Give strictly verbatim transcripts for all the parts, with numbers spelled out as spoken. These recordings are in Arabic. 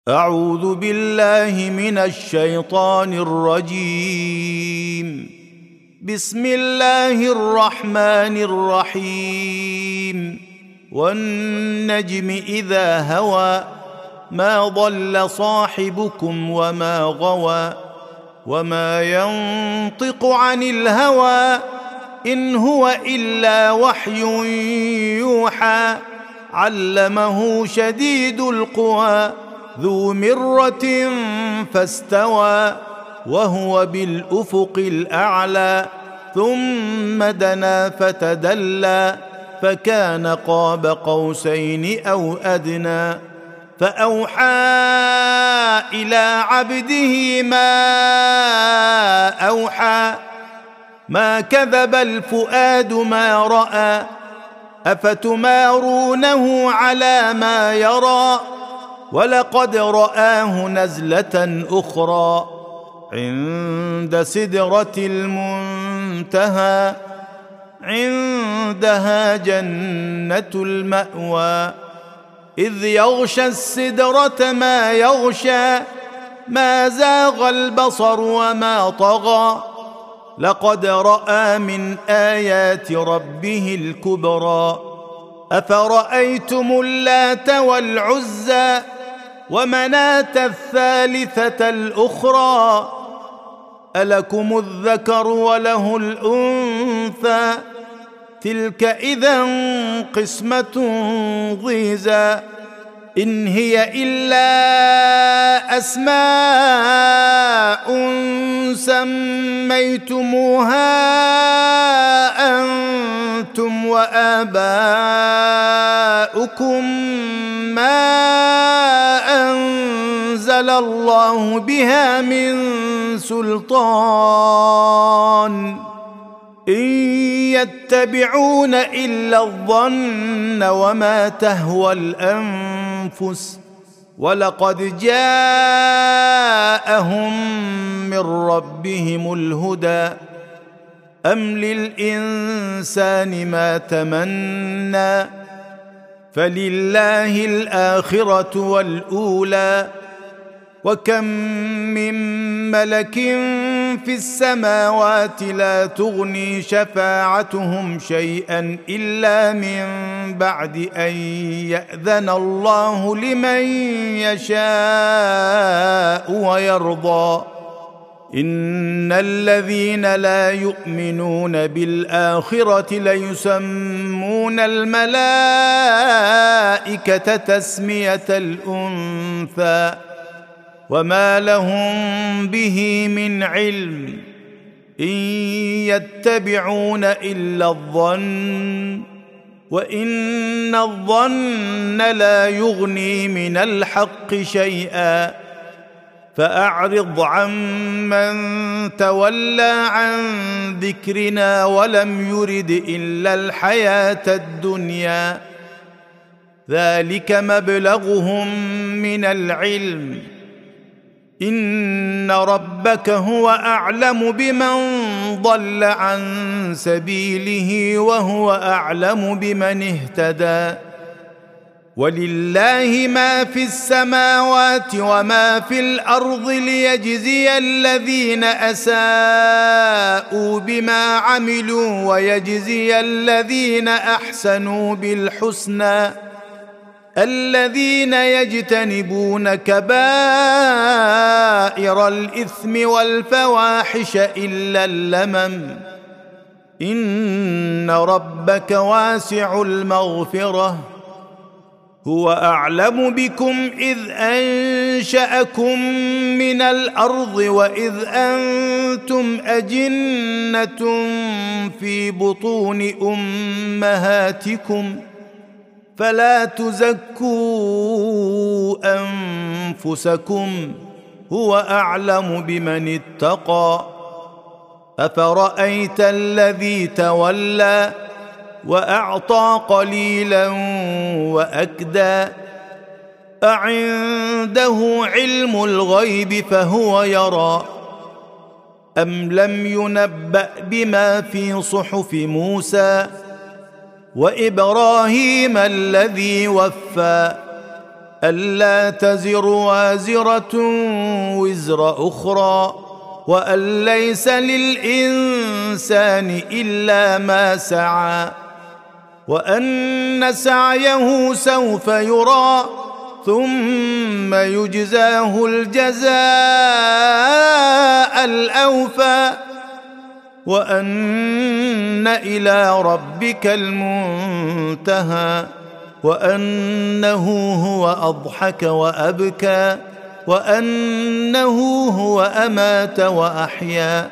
أعوذ بالله من الشيطان الرجيم. بسم الله الرحمن الرحيم. والنجم إذا هوى ما ضل صاحبكم وما غوى وما ينطق عن الهوى إن هو إلا وحي يوحى. علمه شديد القوى ذو مرة فاستوى وهو بالأفق الأعلى ثم دنا فتدلى فكان قاب قوسين أو أدنى فأوحى إلى عبده ما أوحى ما كذب الفؤاد ما رأى أفتمارونه على ما يرى ولقد رآه نزلة أخرى عند سدرة المنتهى عندها جنة المأوى إذ يغشى السدرة ما يغشى ما زاغ البصر وما طغى لقد رأى من آيات ربه الكبرى أفرأيتم اللات والعزى ومناة الثالثة الأخرى ألكم الذكر وله الأنثى تلك إذا قسمة ضيزى إن هي إلا أسماء سميتموها أنتم وآباؤكم ما أنزل الله بها من سلطان إن يتبعون إلا الظن وما تهوى الأنفس ولقد جاءهم من ربهم الهدى أم للإنسان ما تمنى فلله الآخرة والأولى وكم من ملك في السماوات لا تغني شفاعتهم شيئا إلا من بعد أن يأذن الله لمن يشاء ويرضى إن الذين لا يؤمنون بالآخرة ليسمون الملائكة تسمية الأنثى وما لهم به من علم إن يتبعون إلا الظن وإن الظن لا يغني من الحق شيئا فأعرض عمن تولى عن ذكرنا ولم يرد إلا الحياة الدنيا ذلك مبلغهم من العلم إن ربك هو أعلم بمن ضل عن سبيله وهو أعلم بمن اهتدى ولله ما في السماوات وما في الأرض ليجزي الذين أساءوا بما عملوا ويجزي الذين أحسنوا بالحسنى الذين يجتنبون كبائر الإثم والفواحش إلا اللمم إن ربك واسع المغفرة هو أعلم بكم إذ أنشأكم من الأرض وإذ أنتم أجنة في بطون أمهاتكم فلا تزكوا أنفسكم هو أعلم بمن اتقى أفرأيت الذي تولى وأعطى قليلا وأكدى أعنده علم الغيب فهو يرى أم لم ينبأ بما في صحف موسى وإبراهيم الذي وفى ألا تزر وازرة وزر أخرى وأن ليس للإنسان إلا ما سعى وأن سعيه سوف يرى ثم يجزاه الجزاء الأوفى وأن إلى ربك المنتهى وأنه هو أضحك وأبكى وأنه هو أمات وأحيا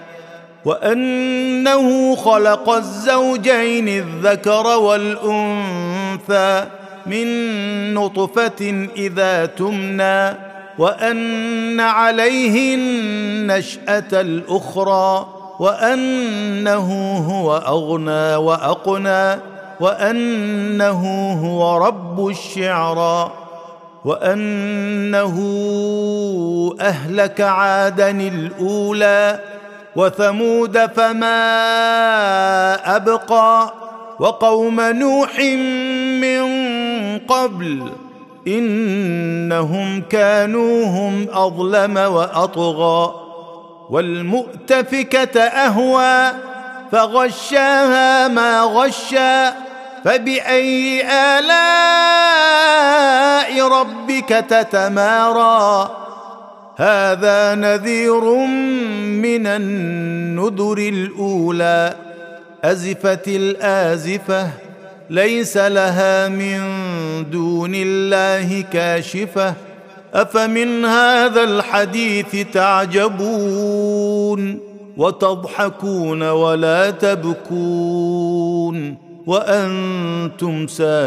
وأنه خلق الزوجين الذكر والأنثى من نطفة إذا تمنى وأن عليه النشأة الأخرى وأنه هو أغنى وأقنى وأنه هو رب الشعرى وأنه أهلك عادا الأولى وثمود فما أبقى وقوم نوح من قبل إنهم كانوا هم أظلم وأطغى والمؤتفكة أهوى فغشاها ما غشى فبأي آلاء ربك تتمارى هذا نذير من النذر الأولى أزفت الآزفة ليس لها من دون الله كاشفة أفمن هذا الحديث تعجبون وتضحكون ولا تبكون وأنتم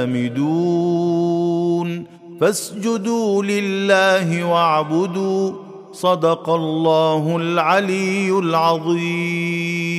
سامدون فاسجدوا لله واعبدوا صدق الله العلي العظيم.